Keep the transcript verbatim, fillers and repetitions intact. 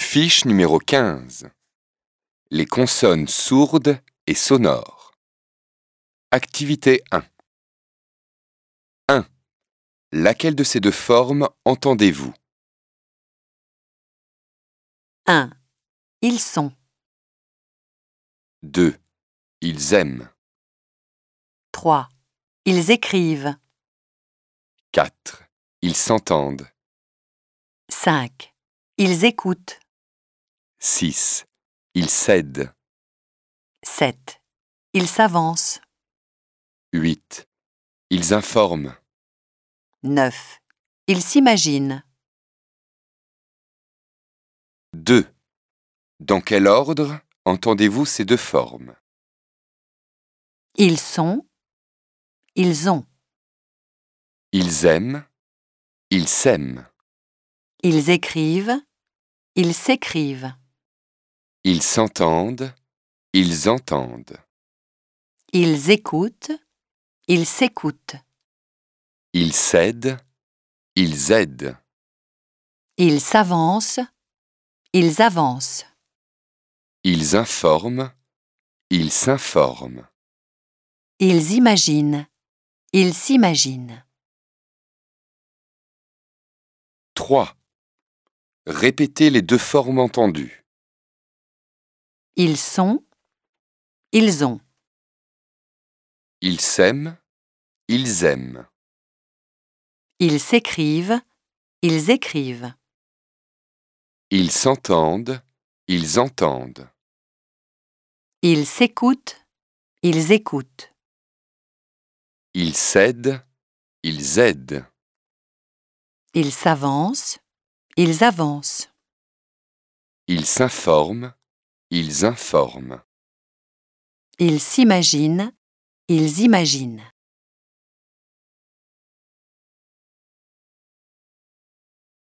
Fiche numéro quinze. Les consonnes sourdes et sonores. Activité un. un. Laquelle de ces deux formes entendez-vous? un. Ils sont. deux. Ils aiment. trois. Ils écrivent. quatre. Ils s'entendent. cinq. Ils écoutent. six. Ils cèdent. sept. Ils s'avancent. huit. Ils informent. neuf. Ils s'imaginent. deux. Dans quel ordre entendez-vous ces deux formes? Ils sont. Ils ont. Ils aiment. Ils s'aiment. Ils écrivent. Ils s'écrivent. Ils s'entendent. Ils entendent. Ils écoutent. Ils s'écoutent. Ils cèdent. Ils aident. Ils s'avancent. Ils avancent. Ils informent. Ils s'informent. Ils imaginent. Ils s'imaginent. trois. Répétez les deux formes entendues. Ils sont. Ils ont. Ils s'aiment. Ils aiment. Ils s'écrivent. Ils écrivent. Ils s'entendent. Ils entendent. Ils s'écoutent. Ils écoutent. Ils cèdent. Ils aident. Ils s'avancent. Ils avancent. Ils s'informent. Ils informent. Ils s'imaginent. Ils imaginent.